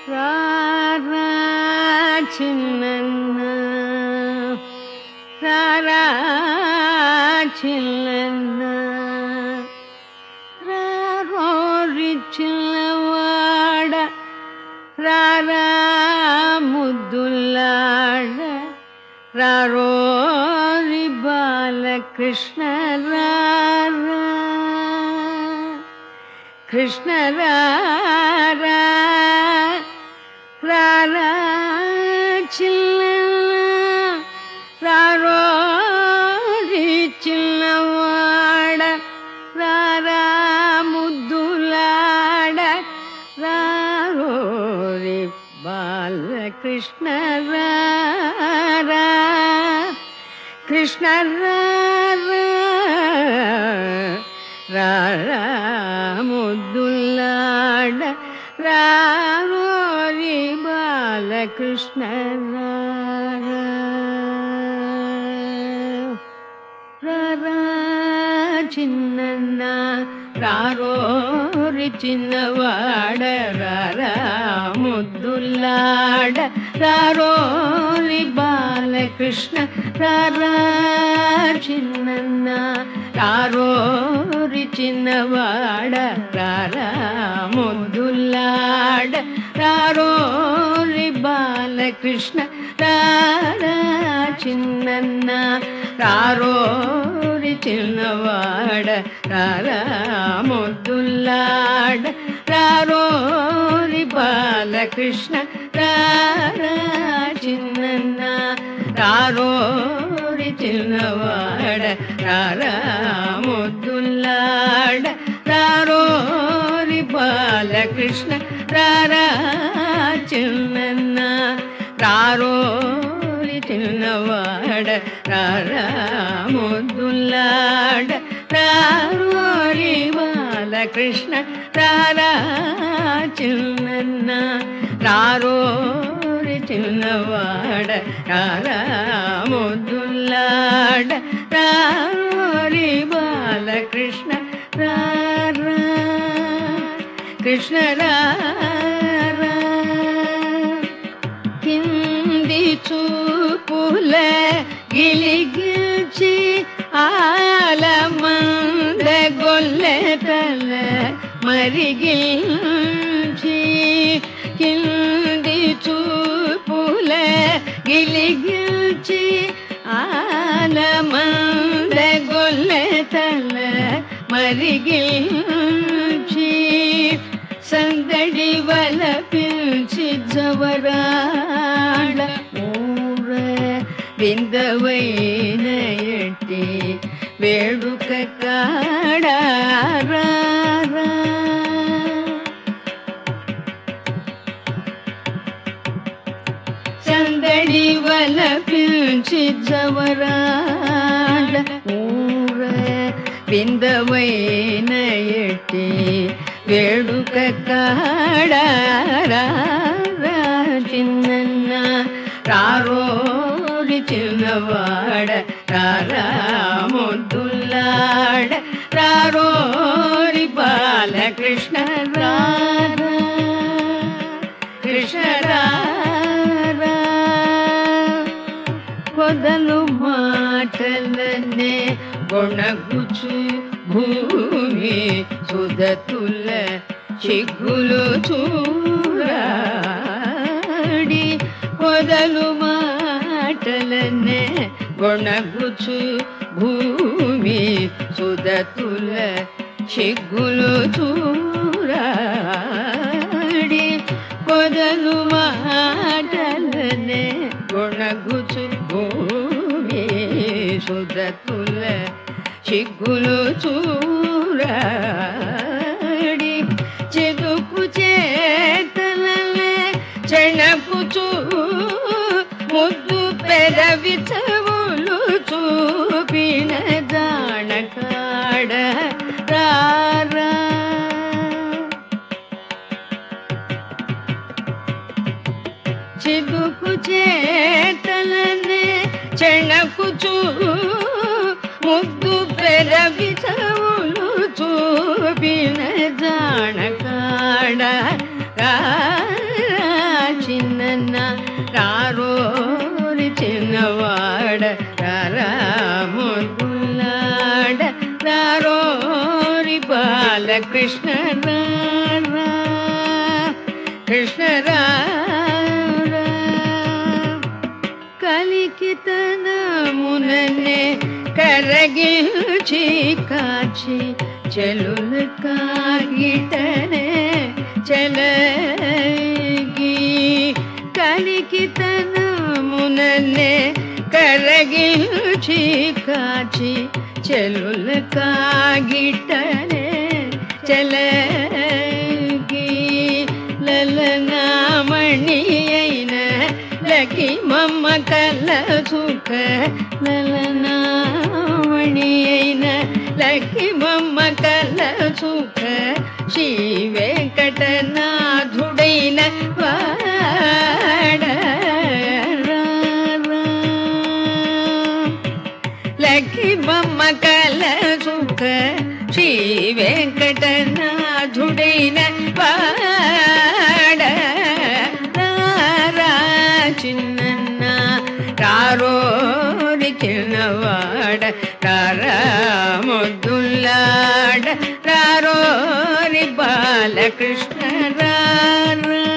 రారా చిన్నన్న రారా చిన్నన్న రారోరి చిన్నవాడ రారా ముద్దులాడ రారోరి బాలకృష్ణ రారా కృష్ణ రారా రారా చిన్నన్న రారోరి చిన్నవాడ రారా ముద్దులాడ రారోరి బాలకృష్ణ రారా కృష్ణ రారా రారా ముద్దులాడ రారోరి బాలకృష్ణ రారా రారా చిన్నన్న రారోరి చిన్నవాడ రారా ముద్దులాడ రారోరి బాలకృష్ణ రారా చిన్నన్న రారోరి చిన్నవాడ రారా ముద్దులాడ రారోరి బాలకృష్ణ రారా చిన్నన్న రారోరి చిన్నవాడ రారా ముద్దులాడ రారోరి బాలకృష్ణ రారా చిన్నన్న రారోరి చిన్నవాడ రారా ముద్దులాడ రారోరి బాలకృష్ణ రారా చిన్నన్న రారోరి చిన్నవాడ రారా ముద్దులాడ రారోరి బాలకృష్ణ రారా చిన్నన్న రారోరి చిన్నవాడ రారా ముద్దులాడ రారోరి బాలకృష్ణ రారా కృష్ణ రారా కింది చూపుల గిలిగిల్చి ఆలమంద గొల్లెతల మరిగిల్చి కింది చూపుల గిలిగిల్చి ఆలమంద గొల్లెతల మరిగిల్చి సందడి వల పిల్చి జవరాడ ఊర విందవైన ఎట్టి వేడుక కాడారా సందడి వల పిల్చి జవరాడ ఊర విందవైన ఎట్టి వేడుక కాడారా చిన్నన్న రారోరి చిన్నవాడ రారా ముద్దులాడ రారోరి బాలకృష్ణ రారా కృష్ణ రారా కొదలు మాటలనే గొణగుచు భూమి సుధతుల చిగ్గులు చూరాడి కొదలు మాటలనే గొణగుచు భూమి సుధతుల చిగ్గులు చూరాడి కొదలు మాటలనే గొణగుచు భూమి సుధతుల చిగ్గులు చూరాడి చెదుకు చేతలలే చెణకుచూ ముద్దు పెదవి చెవులు చూపిన జానకాడ రారా చెదుకు చేతలనే చెణకుచూ ముద్దు పెదవి చెవులు చూపిన జానకాడ రారా బాలకృష్ణ రారా కృష్ణ రారా కలికితనముననే కరగిల్చి కాచి చెలుల కాగిటనే చెలగి కలికితనముననే కరగిల్చి కాచి చెలుల కాగిటనే చెలగి లలనామణి అయిన లకి మమ్మ కల సుఖ లలనామణి అయిన లకి మమ్మ కల సుఖ శ్రీ వెంకటనాథుడైన వాడ లకి మమ్మ కల సుఖ శ్రీ వెంకటనాథుడైన వాడ చిన్న రారోరి చిన్నవాడ రారా ముద్దులాడ రారోరి బాలకృష్ణ రారా